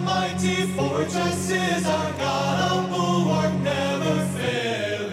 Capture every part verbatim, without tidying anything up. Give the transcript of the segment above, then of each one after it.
mighty fortress is our God, a bulwark never failing.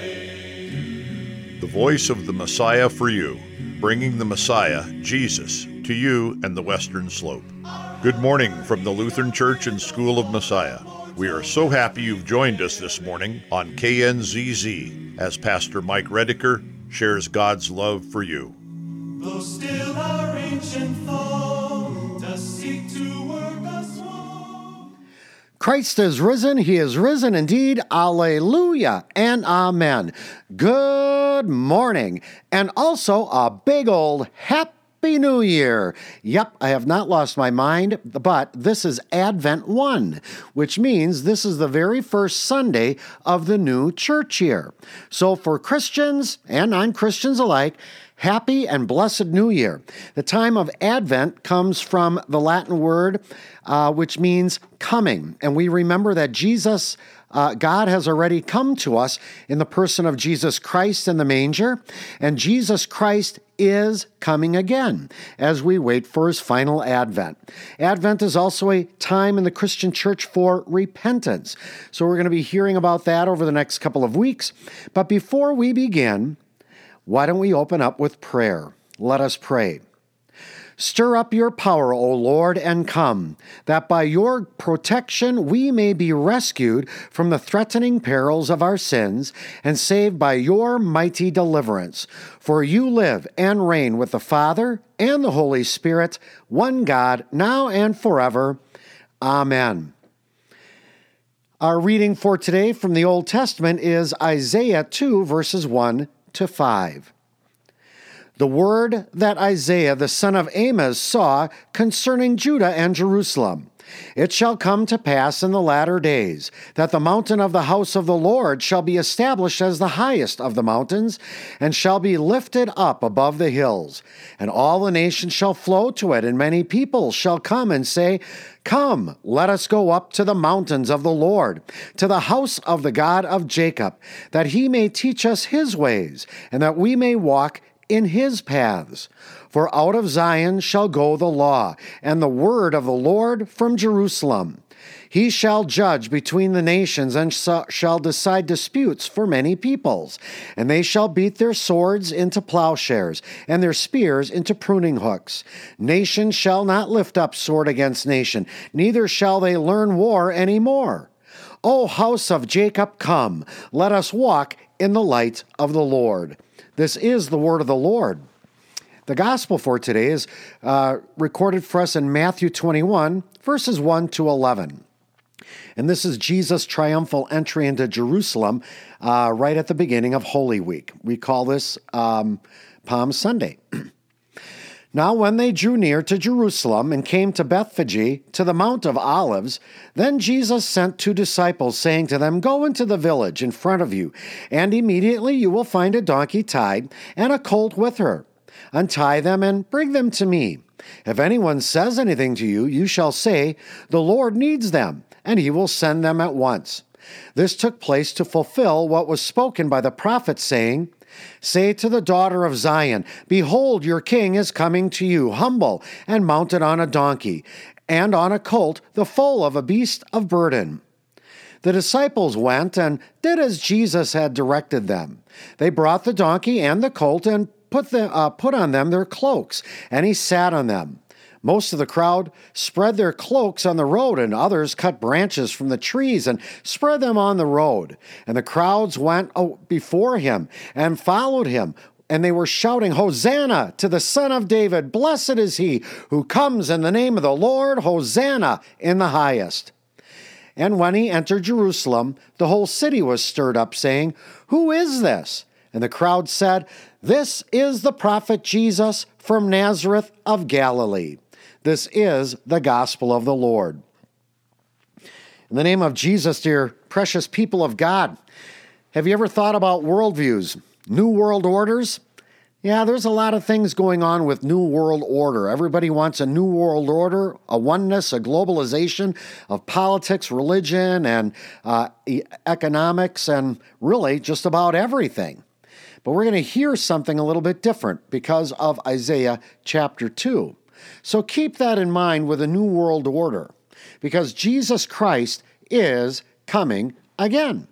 The voice of the Messiah for you, bringing the Messiah, Jesus, to you and the Western Slope. Good morning from the Lutheran Church and School of Messiah. We are so happy you've joined us this morning on K N Z Z as Pastor Mike Rediker shares God's love for you. Though still our ancient foe does seek to work us woe. Christ is risen. He is risen indeed. Alleluia and amen. Good morning. And also a big old happy New Year. Yep, I have not lost my mind, but this is Advent one, which means this is the very first Sunday of the new church year. So for Christians and non-Christians alike, happy and blessed New Year. The time of Advent comes from the Latin word, uh, which means coming. And we remember that Jesus, uh, God has already come to us in the person of Jesus Christ in the manger. And Jesus Christ is coming again as we wait for his final advent. Advent is also a time in the Christian church for repentance. So we're going to be hearing about that over the next couple of weeks. But before we begin, why don't we open up with prayer? Let us pray. Stir up your power, O Lord, and come, that by your protection we may be rescued from the threatening perils of our sins and saved by your mighty deliverance. For you live and reign with the Father and the Holy Spirit, one God, now and forever. Amen. Our reading for today from the Old Testament is Isaiah two, verses one to five. The word that Isaiah the son of Amos saw concerning Judah and Jerusalem. It shall come to pass in the latter days that the mountain of the house of the Lord shall be established as the highest of the mountains, and shall be lifted up above the hills. And all the nations shall flow to it, and many people shall come and say, Come, let us go up to the mountains of the Lord, to the house of the God of Jacob, that he may teach us his ways, and that we may walk in his paths. For out of Zion shall go the law, and the word of the Lord from Jerusalem. He shall judge between the nations, and shall decide disputes for many peoples. And they shall beat their swords into plowshares, and their spears into pruning hooks. Nation shall not lift up sword against nation, neither shall they learn war any more. O house of Jacob, come, let us walk in the light of the Lord. This is the word of the Lord. The gospel for today is uh, recorded for us in Matthew twenty-one, verses one to eleven. And this is Jesus' triumphal entry into Jerusalem uh, right at the beginning of Holy Week. We call this um, Palm Sunday. Now when they drew near to Jerusalem and came to Bethphage, to the Mount of Olives, then Jesus sent two disciples, saying to them, Go into the village in front of you, and immediately you will find a donkey tied and a colt with her. Untie them and bring them to me. If anyone says anything to you, you shall say, The Lord needs them, and he will send them at once. This took place to fulfill what was spoken by the prophet, saying, Say to the daughter of Zion, Behold, your king is coming to you, humble and mounted on a donkey, and on a colt, the foal of a beast of burden. The disciples went and did as Jesus had directed them. They brought the donkey and the colt and put, the, uh, put on them their cloaks, and he sat on them. Most of the crowd spread their cloaks on the road, and others cut branches from the trees and spread them on the road. And the crowds went before him and followed him, and they were shouting, Hosanna to the Son of David! Blessed is he who comes in the name of the Lord! Hosanna in the highest! And when he entered Jerusalem, the whole city was stirred up, saying, Who is this? And the crowd said, This is the prophet Jesus from Nazareth of Galilee. This is the gospel of the Lord. In the name of Jesus, dear precious people of God, have you ever thought about worldviews, new world orders? Yeah, there's a lot of things going on with New World Order. Everybody wants a New World Order, a oneness, a globalization of politics, religion, and uh, e- economics, and really just about everything. But we're going to hear something a little bit different because of Isaiah chapter two. So keep that in mind with a New World Order. because Jesus Christ is coming again.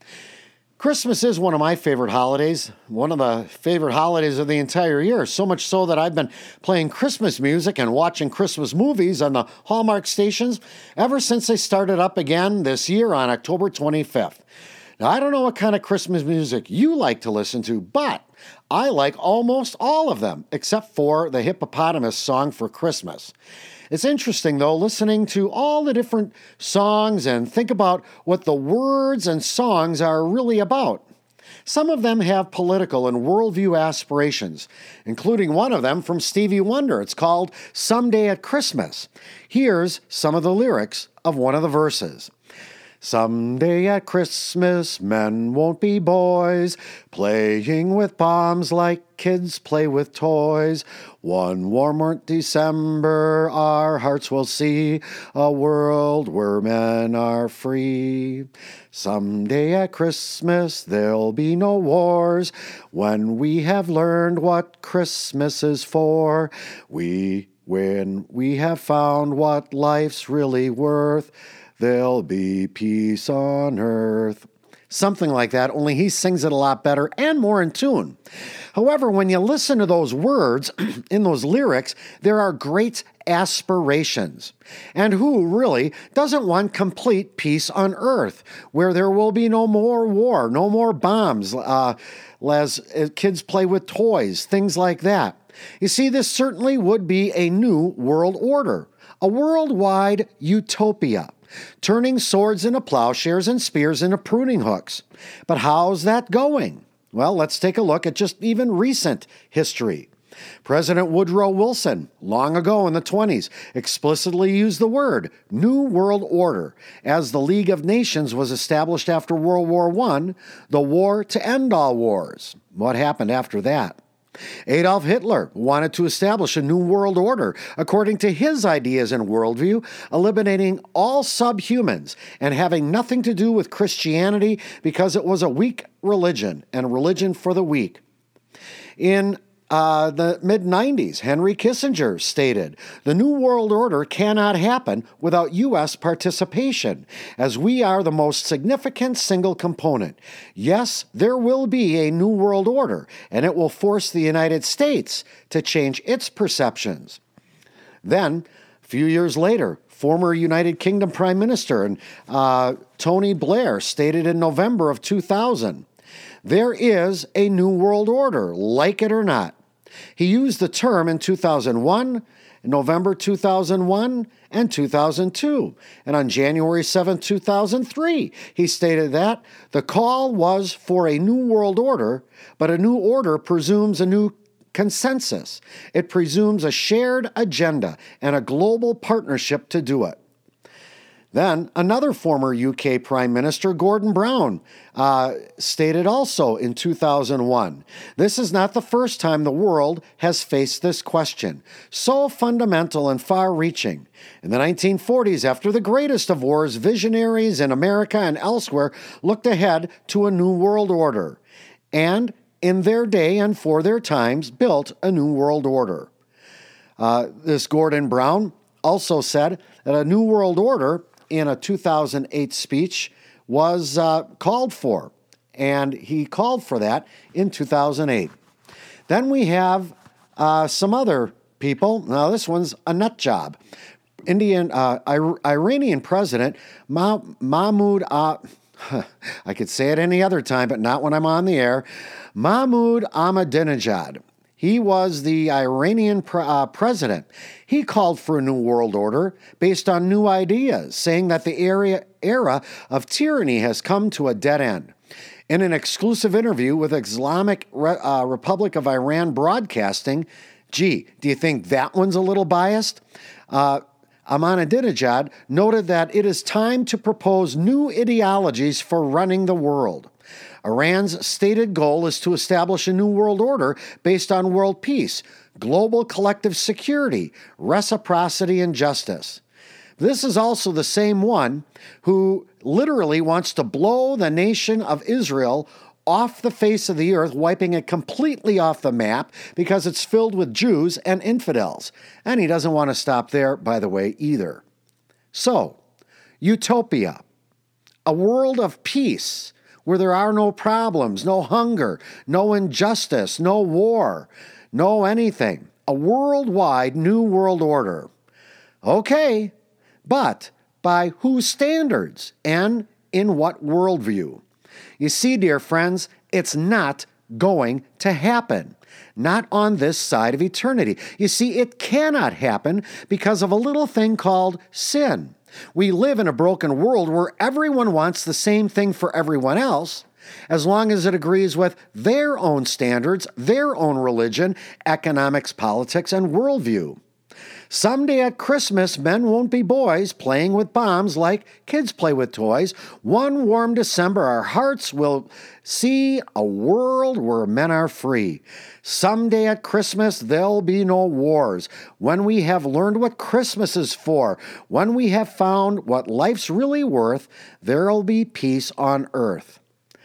Christmas is one of my favorite holidays, one of the favorite holidays of the entire year, so much so that I've been playing Christmas music and watching Christmas movies on the Hallmark stations ever since they started up again this year on October twenty-fifth. Now, I don't know what kind of Christmas music you like to listen to, but I like almost all of them, except for the Hippopotamus Song for Christmas. It's interesting, though, listening to all the different songs and think about what the words and songs are really about. Some of them have political and worldview aspirations, including one of them from Stevie Wonder. It's called Someday at Christmas. Here's some of the lyrics of one of the verses. Someday at Christmas, men won't be boys, playing with bombs like kids play with toys. One warm December, our hearts will see a world where men are free. Someday at Christmas, there'll be no wars. When we have learned what Christmas is for, we, when we have found what life's really worth, there'll be peace on earth. Something like that, only he sings it a lot better and more in tune. However, when you listen to those words in those lyrics, there are great aspirations. And who really doesn't want complete peace on earth, where there will be no more war, no more bombs, uh, as kids play with toys, things like that. You see, this certainly would be a new world order, a worldwide utopia. Turning swords into plowshares and spears into pruning hooks. But how's that going? Well, let's take a look at just even recent history. President Woodrow Wilson, long ago in the twenties, explicitly used the word New World Order as the League of Nations was established after World War One, the war to end all wars. What happened after that? Adolf Hitler wanted to establish a new world order according to his ideas and worldview, eliminating all subhumans and having nothing to do with Christianity because it was a weak religion and religion for the weak. In Uh, the mid nineties, Henry Kissinger stated, "The New World Order cannot happen without U S participation, as we are the most significant single component. Yes, there will be a New World Order, and it will force the United States to change its perceptions." Then, a few years later, former United Kingdom Prime Minister and uh, Tony Blair stated in November of two thousand, "There is a New World Order, like it or not." He used the term in two thousand one, November two thousand one, and two thousand two. And on January seventh, two thousand three, he stated that the call was for a new world order, but a new order presumes a new consensus. It presumes a shared agenda and a global partnership to do it. Then another former U K Prime Minister, Gordon Brown, uh, stated also in two thousand one, "This is not the first time the world has faced this question, so fundamental and far-reaching. In the nineteen forties, after the greatest of wars, visionaries in America and elsewhere looked ahead to a new world order, and in their day and for their times built a new world order." Uh, this Gordon Brown also said that a new world order in a two thousand eight speech was uh, called for, and he called for that in two thousand eight. Then we have uh, some other people. Now, this one's a nut job. Indian, uh, Ir- Iranian President Ma- Mahmoud, uh, I could say it any other time, but not when I'm on the air, Mahmoud Ahmadinejad. He was the Iranian pre- uh, president. He called for a new world order based on new ideas, saying that the area, era of tyranny has come to a dead end. In an exclusive interview with Islamic Re- uh, Republic of Iran Broadcasting, gee, do you think that one's a little biased? Uh, Ahmadinejad noted that it is time to propose new ideologies for running the world. Iran's stated goal is to establish a new world order based on world peace, global collective security, reciprocity, and justice. This is also the same one who literally wants to blow the nation of Israel off the face of the earth, wiping it completely off the map because it's filled with Jews and infidels. And he doesn't want to stop there, by the way, either. So, utopia, a world of peace where there are no problems, no hunger, no injustice, no war, no anything. A worldwide new world order. Okay, but by whose standards and in what worldview? You see, dear friends, it's not going to happen. Not on this side of eternity. You see, it cannot happen because of a little thing called sin. We live in a broken world where everyone wants the same thing for everyone else, as long as it agrees with their own standards, their own religion, economics, politics, and worldview. Someday at Christmas, men won't be boys playing with bombs like kids play with toys. One warm December, our hearts will see a world where men are free. Someday at Christmas, there'll be no wars. When we have learned what Christmas is for, when we have found what life's really worth, there'll be peace on earth.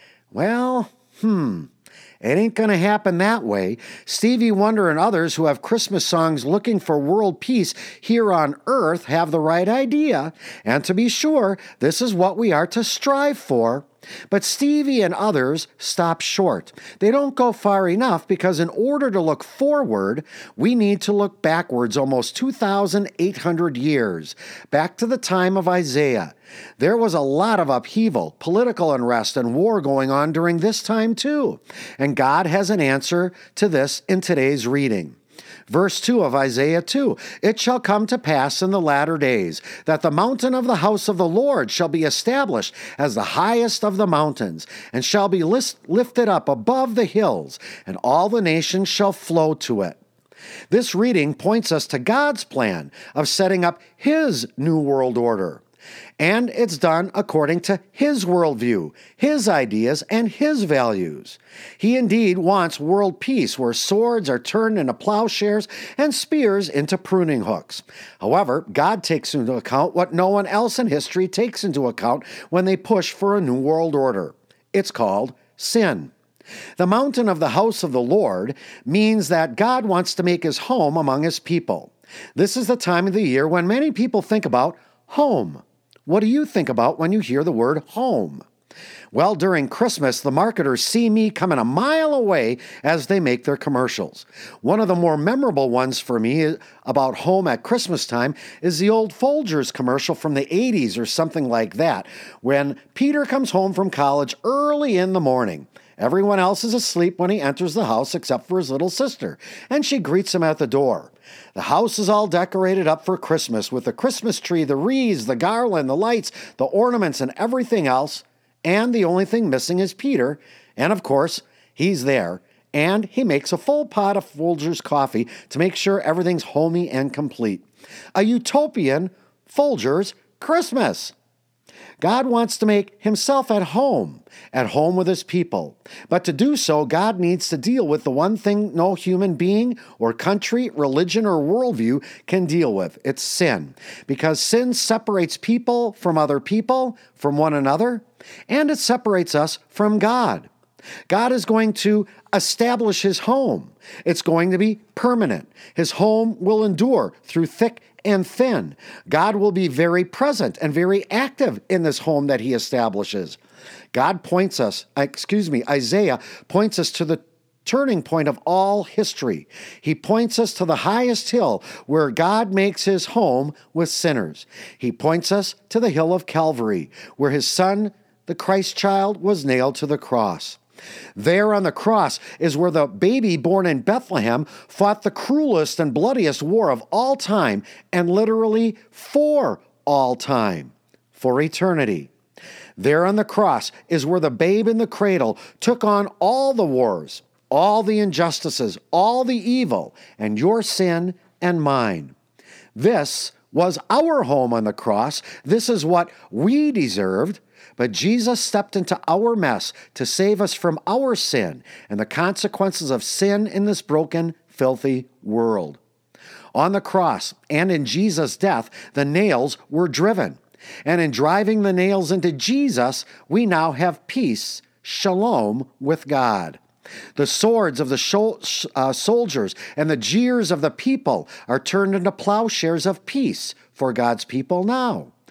Well, hmm... It ain't going to happen that way. Stevie Wonder and others who have Christmas songs looking for world peace here on earth have the right idea. And to be sure, this is what we are to strive for. But Stevie and others stop short. They don't go far enough because in order to look forward, we need to look backwards almost two thousand eight hundred years, back to the time of Isaiah. There was a lot of upheaval, political unrest, and war going on during this time too. And God has an answer to this in today's reading. Verse two of Isaiah two, "It shall come to pass in the latter days that the mountain of the house of the Lord shall be established as the highest of the mountains, and shall be list- lifted up above the hills, and all the nations shall flow to it." This reading points us to God's plan of setting up His new world order. And it's done according to His worldview, His ideas, and His values. He indeed wants world peace where swords are turned into plowshares and spears into pruning hooks. However, God takes into account what no one else in history takes into account when they push for a new world order. It's called sin. The mountain of the house of the Lord means that God wants to make His home among His people. This is the time of the year when many people think about home. What do you think about when you hear the word home? Well, during Christmas, the marketers see me coming a mile away as they make their commercials. One of the more memorable ones for me about home at Christmas time is the old Folgers commercial from the eighties or something like that, when Peter comes home from college early in the morning. Everyone else is asleep when he enters the house except for his little sister, and she greets him at the door. The house is all decorated up for Christmas with the Christmas tree, the wreaths, the garland, the lights, the ornaments, and everything else. And the only thing missing is Peter. And of course, he's there. And he makes a full pot of Folgers coffee to make sure everything's homey and complete. A utopian Folgers Christmas. God wants to make Himself at home, at home with His people. But to do so, God needs to deal with the one thing no human being or country, religion, or worldview can deal with. It's sin. Because sin separates people from other people, from one another, and it separates us from God. God is going to establish His home. It's going to be permanent. His home will endure through thick and thin. God will be very present and very active in this home that He establishes. God points us, excuse me, Isaiah points us to the turning point of all history. He points us to the highest hill where God makes His home with sinners. He points us to the hill of Calvary, where His Son, the Christ child, was nailed to the cross. There on the cross is where the baby born in Bethlehem fought the cruelest and bloodiest war of all time, and literally for all time, for eternity. There on the cross is where the babe in the cradle took on all the wars, all the injustices, all the evil, and your sin and mine. This was our home on the cross. This is what we deserved. But Jesus stepped into our mess to save us from our sin and the consequences of sin in this broken, filthy world. On the cross and in Jesus' death, the nails were driven. And in driving the nails into Jesus, we now have peace, shalom, with God. The swords of the sh- uh, soldiers and the jeers of the people are turned into plowshares of peace for God's people now.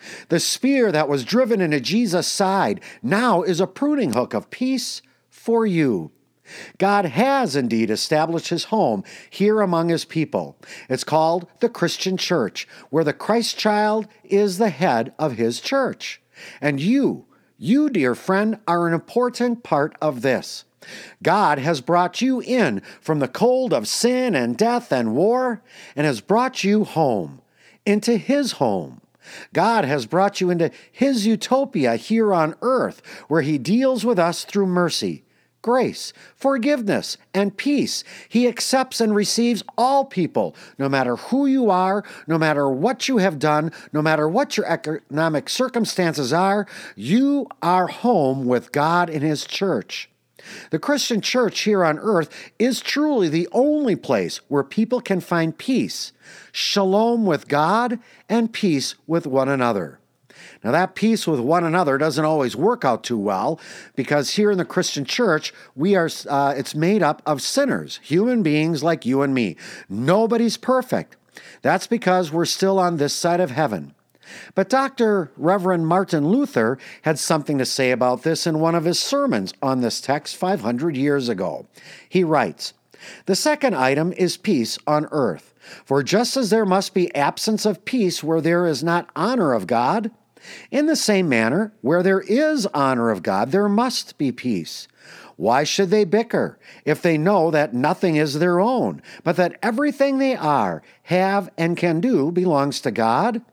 The spear that was driven into Jesus' side now is a pruning hook of peace for you. God has indeed established his home here among his people. It's called the Christian church, where the Christ child is the head of his church. And you, you, dear friend, are an important part of this. God has brought you in from the cold of sin and death and war, and has brought you home, into his home. God has brought you into his utopia here on earth, where he deals with us through mercy, grace, forgiveness, and peace. He accepts and receives all people, no matter who you are, no matter what you have done, no matter what your economic circumstances are. You are home with God in his church. The Christian church here on earth is truly the only place where people can find peace, shalom with God, and peace with one another. Now, that peace with one another doesn't always work out too well, because here in the Christian church, we are uh, it's made up of sinners, human beings like you and me. Nobody's perfect. That's because we're still on this side of heaven. But Doctor Reverend Martin Luther had something to say about this in one of his sermons on this text five hundred years ago. He writes, "The second item is peace on earth. For just as there must be absence of peace where there is not honor of God, in the same manner, where there is honor of God, there must be peace. Why should they bicker if they know that nothing is their own, but that everything they are, have, and can do belongs to God?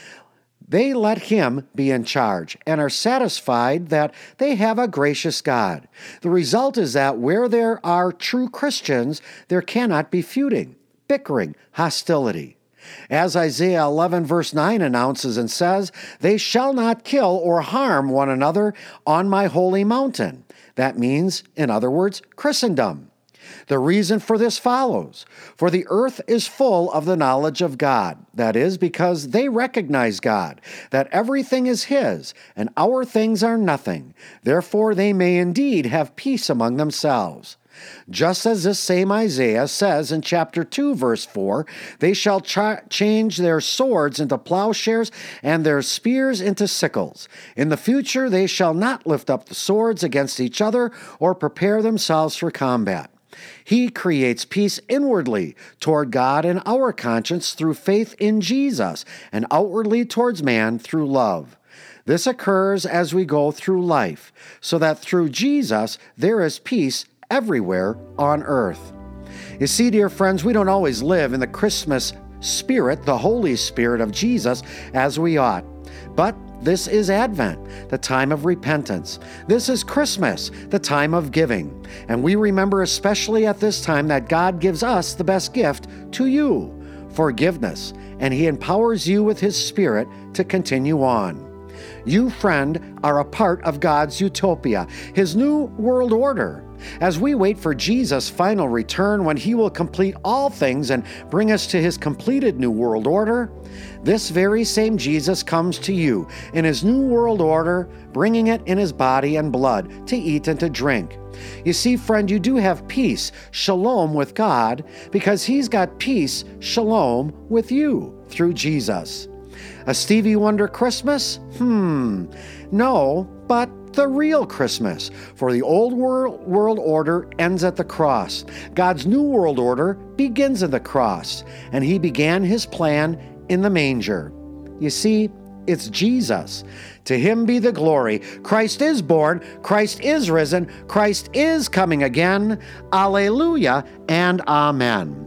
They let him be in charge and are satisfied that they have a gracious God. The result is that where there are true Christians, there cannot be feuding, bickering, hostility. As Isaiah eleven verse nine announces and says, they shall not kill or harm one another on my holy mountain. That means, in other words, Christendom. The reason for this follows. For the earth is full of the knowledge of God. That is, because they recognize God, that everything is his, and our things are nothing. Therefore they may indeed have peace among themselves. Just as this same Isaiah says in chapter two, verse four, they shall ch- change their swords into plowshares and their spears into sickles. In the future they shall not lift up the swords against each other or prepare themselves for combat. He creates peace inwardly toward God and our conscience through faith in Jesus, and outwardly towards man through love. This occurs as we go through life, so that through Jesus there is peace everywhere on earth. You see, dear friends, we don't always live in the Christmas spirit, the Holy Spirit of Jesus, as we ought. But this is Advent, the time of repentance. This is Christmas, the time of giving. And we remember especially at this time that God gives us the best gift to you, forgiveness, and he empowers you with his Spirit to continue on. You, friend, are a part of God's utopia, his new world order. As we wait for Jesus' final return when he will complete all things and bring us to his completed new world order, this very same Jesus comes to you in his new world order, bringing it in his body and blood to eat and to drink. You see, friend, you do have peace, shalom with God, because he's got peace, shalom with you through Jesus. A Stevie Wonder Christmas? Hmm, no, but the real Christmas, for the old world, world order ends at the cross. God's new world order begins at the cross, and he began his plan in the manger. You see, it's Jesus. To him be the glory. Christ is born. Christ is risen. Christ is coming again. Alleluia and amen.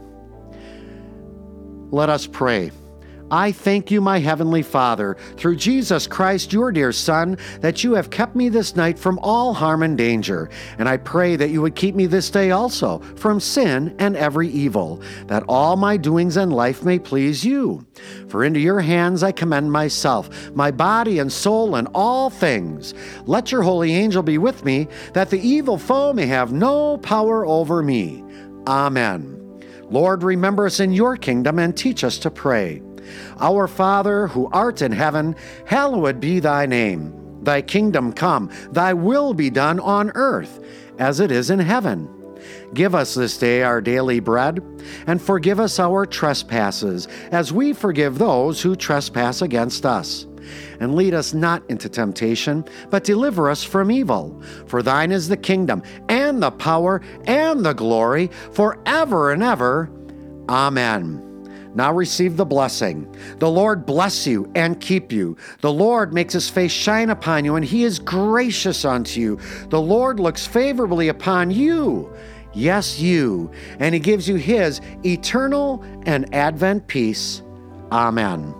Let us pray. I thank you, my heavenly Father, through Jesus Christ, your dear Son, that you have kept me this night from all harm and danger. And I pray that you would keep me this day also from sin and every evil, that all my doings in life may please you. For into your hands I commend myself, my body and soul, and all things. Let your holy angel be with me, that the evil foe may have no power over me. Amen. Lord, remember us in your kingdom and teach us to pray. Our Father, who art in heaven, hallowed be thy name. Thy kingdom come, thy will be done on earth, as it is in heaven. Give us this day our daily bread, and forgive us our trespasses, as we forgive those who trespass against us. And lead us not into temptation, but deliver us from evil. For thine is the kingdom, and the power, and the glory, forever and ever. Amen. Now receive the blessing. The Lord bless you and keep you. The Lord makes his face shine upon you, and he is gracious unto you. The Lord looks favorably upon you, yes, you, and he gives you his eternal and advent peace. Amen.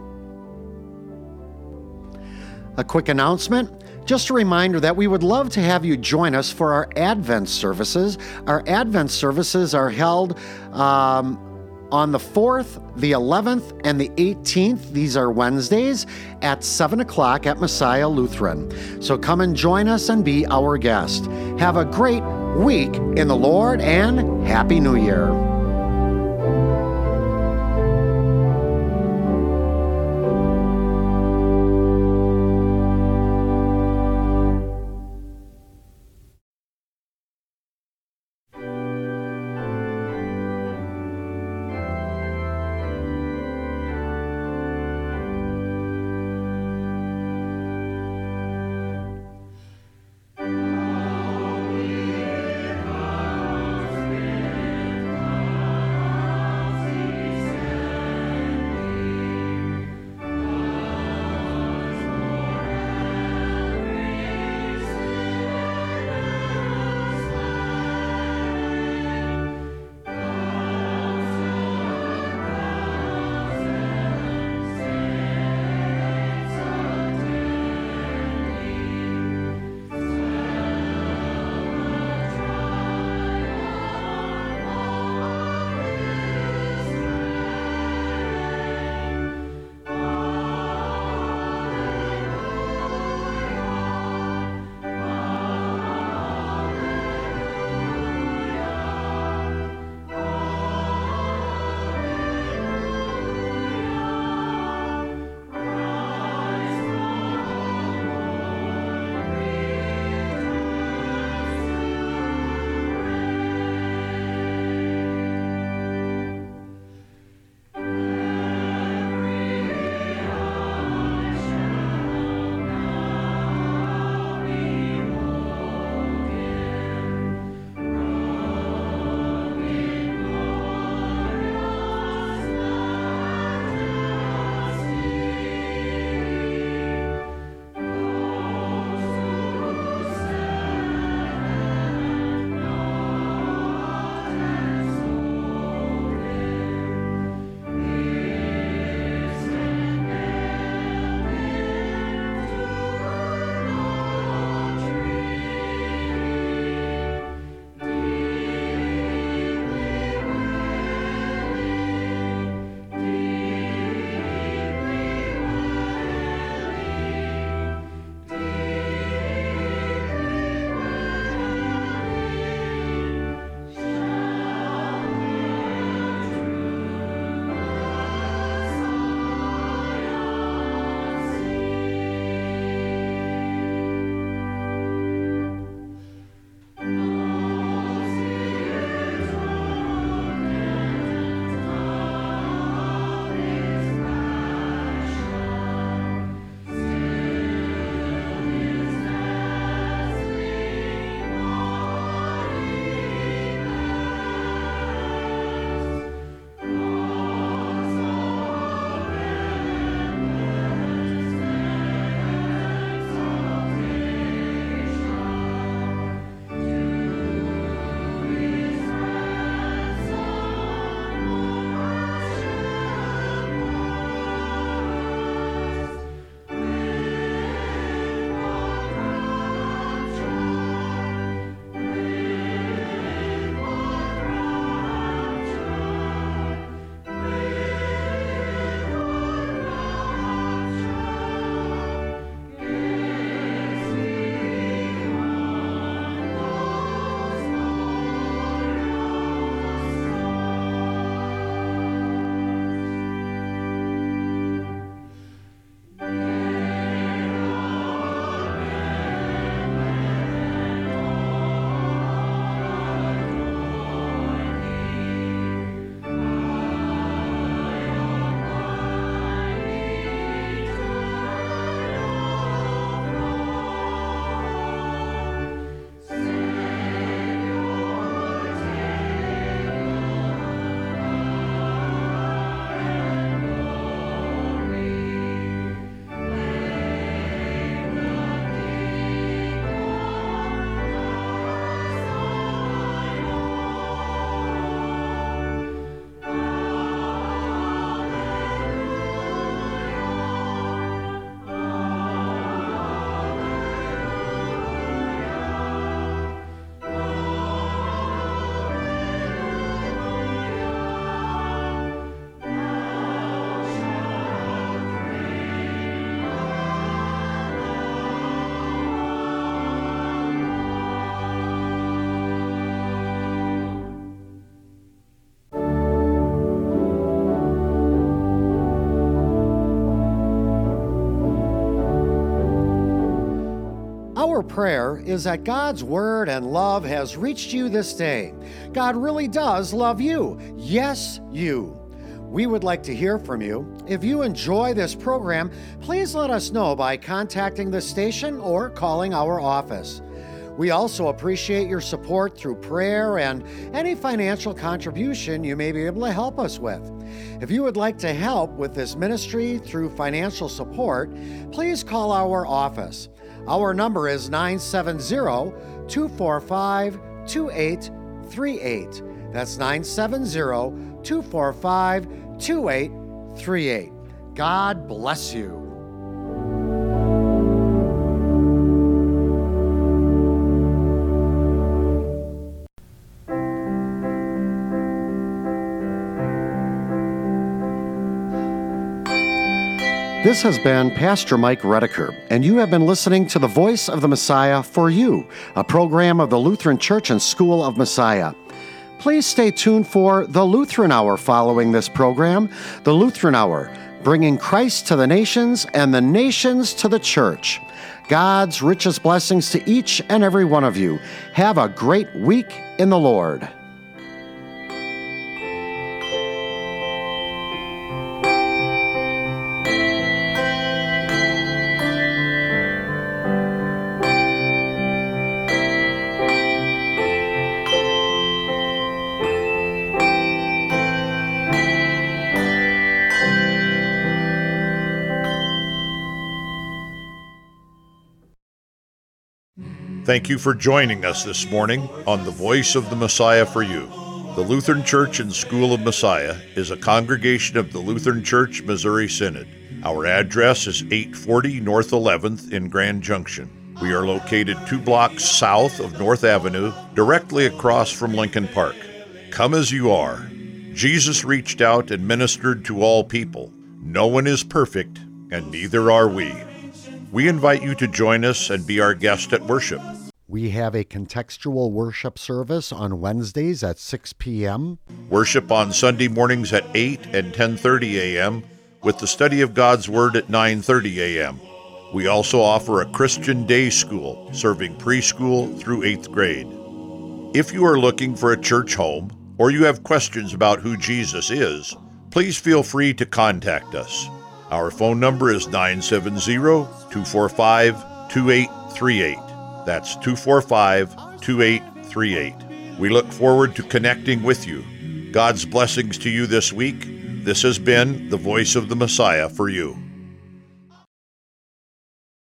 A quick announcement. Just a reminder that we would love to have you join us for our Advent services. Our Advent services are held um, on the fourth, the eleventh, and the eighteenth. These are Wednesdays at seven o'clock at Messiah Lutheran. So come and join us and be our guest. Have a great week in the Lord and Happy New Year. Our prayer is that God's word and love has reached you this day. God really does love you. Yes, you. We would like to hear from you. If you enjoy this program, please let us know by contacting the station or calling our office. We also appreciate your support through prayer and any financial contribution you may be able to help us with. If you would like to help with this ministry through financial support, please call our office. Our number is nine seven zero, two four five, two eight three eight. That's nine seven zero, two four five, two eight three eight. God bless you. This has been Pastor Mike Redeker, and you have been listening to The Voice of the Messiah for You, a program of the Lutheran Church and School of Messiah. Please stay tuned for the Lutheran Hour following this program. The Lutheran Hour, bringing Christ to the nations and the nations to the church. God's richest blessings to each and every one of you. Have a great week in the Lord. Thank you for joining us this morning on The Voice of the Messiah for You. The Lutheran Church and School of Messiah is a congregation of the Lutheran Church Missouri Synod. Our address is eight forty North eleventh in Grand Junction. We are located two blocks south of North Avenue, directly across from Lincoln Park. Come as you are. Jesus reached out and ministered to all people. No one is perfect, and neither are we. We invite you to join us and be our guest at worship. We have a contextual worship service on Wednesdays at six p.m. Worship on Sunday mornings at eight and ten thirty a.m. with the study of God's Word at nine thirty a.m. We also offer a Christian day school serving preschool through eighth grade. If you are looking for a church home or you have questions about who Jesus is, please feel free to contact us. Our phone number is nine seven zero, two four five, two eight three eight. That's two four five, two eight three eight. We look forward to connecting with you. God's blessings to you this week. This has been The Voice of the Messiah for You.